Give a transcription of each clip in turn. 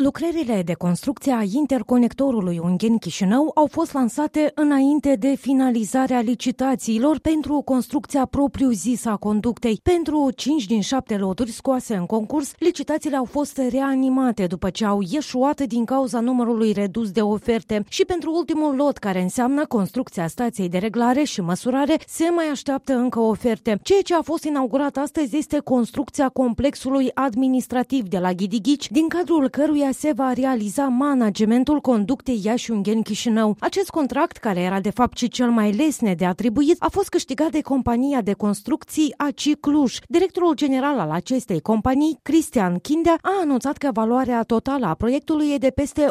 Lucrările de construcție a interconectorului Ungheni-Chișinău au fost lansate înainte de finalizarea licitațiilor pentru construcția propriu-zisă a conductei. Pentru 5 din 7 loturi scoase în concurs, licitațiile au fost reanimate după ce au ieșuat din cauza numărului redus de oferte. Și pentru ultimul lot, care înseamnă construcția stației de reglare și măsurare, se mai așteaptă încă oferte. Ceea ce a fost inaugurat astăzi este construcția complexului administrativ de la Ghidighici, din cadrul căruia se va realiza managementul conductei Iași-Ungheni-Chișinău. Acest contract, care era de fapt și cel mai lesne de atribuit, a fost câștigat de compania de construcții ACI Cluj. Directorul general al acestei companii, Cristian Chindea, a anunțat că valoarea totală a proiectului e de peste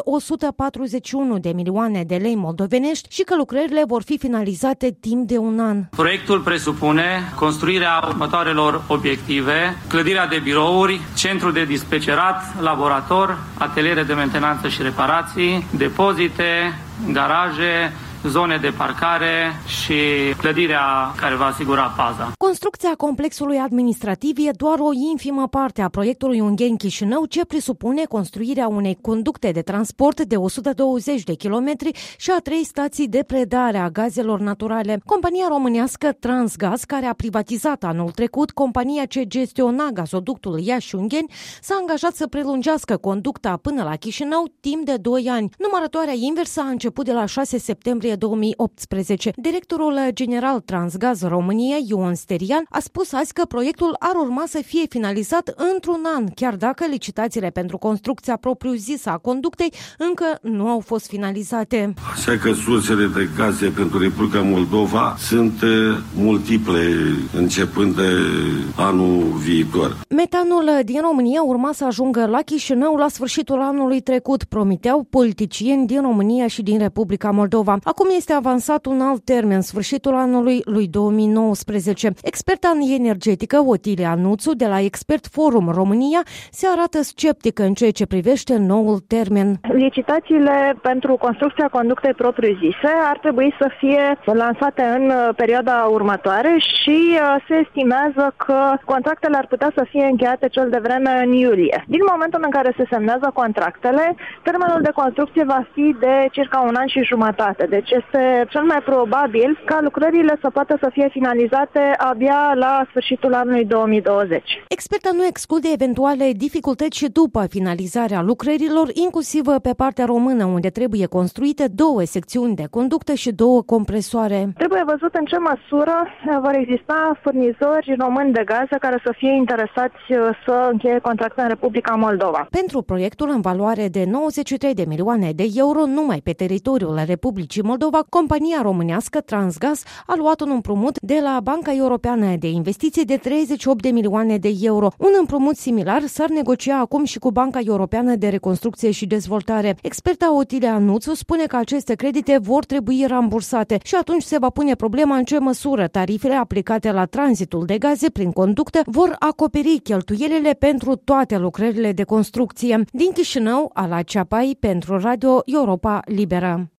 141 de milioane de lei moldovenești și că lucrările vor fi finalizate timp de un an. Proiectul presupune construirea următoarelor obiective: clădirea de birouri, centru de dispecerat, laborator, ateliere de mentenanță și reparații, depozite, garaje, zone de parcare și clădirea care va asigura paza. Construcția complexului administrativ e doar o infimă parte a proiectului Ungheni-Chișinău, ce presupune construirea unei conducte de transport de 120 de kilometri și a 3 stații de predare a gazelor naturale. Compania românească Transgaz, care a privatizat anul trecut compania ce gestiona gazoductul Iași-Ungheni, s-a angajat să prelungească conducta până la Chișinău timp de 2 ani. Numărătoarea inversă a început de la 6 septembrie 2018. Directorul general Transgaz România, Ion Sterian, a spus azi că proiectul ar urma să fie finalizat într-un an, chiar dacă licitațiile pentru construcția propriu-zisă a conductei încă nu au fost finalizate. Așa că sursele de gaze pentru Republica Moldova sunt multiple, începând de anul viitor. Metanul din România urma să ajungă la Chișinău la sfârșitul anului trecut, promiteau politicieni din România și din Republica Moldova. Acum este avansat un alt termen, sfârșitul anului lui 2019. Experta în energetică, Otilia Nuțu, de la Expert Forum România, se arată sceptică în ceea ce privește noul termen. Licitațiile pentru construcția conductei propriu-zise ar trebui să fie lansate în perioada următoare și se estimează că contractele ar putea să fie încheiate cel de vreme în iulie. Din momentul în care se semnează contractele, termenul de construcție va fi de circa un an și jumătate. Deci este cel mai probabil ca lucrările să poată să fie finalizate abia la sfârșitul anului 2020. Experta nu exclude eventuale dificultăți și după finalizarea lucrărilor, inclusiv pe partea română, unde trebuie construite 2 secțiuni de conductă și 2 compresoare. Trebuie văzut în ce măsură vor exista furnizori români de gaze care să fie interesați să încheie contracte în Republica Moldova. Pentru proiectul în valoare de 93 de milioane de euro numai pe teritoriul Republicii Moldova, compania românească Transgaz a luat un împrumut de la Banca Europeană de Investiții de 38 de milioane de euro. Un împrumut similar s-ar negocia acum și cu Banca Europeană de Reconstrucție și Dezvoltare. Experta Otilia Nuțu spune că aceste credite vor trebui rambursate și atunci se va pune problema în ce măsură tarifele aplicate la tranzitul de gaze prin conductă vor acoperi cheltuielile pentru toate lucrările de construcție. Din Chișinău, Ala Ceapai, pentru Radio Europa Liberă.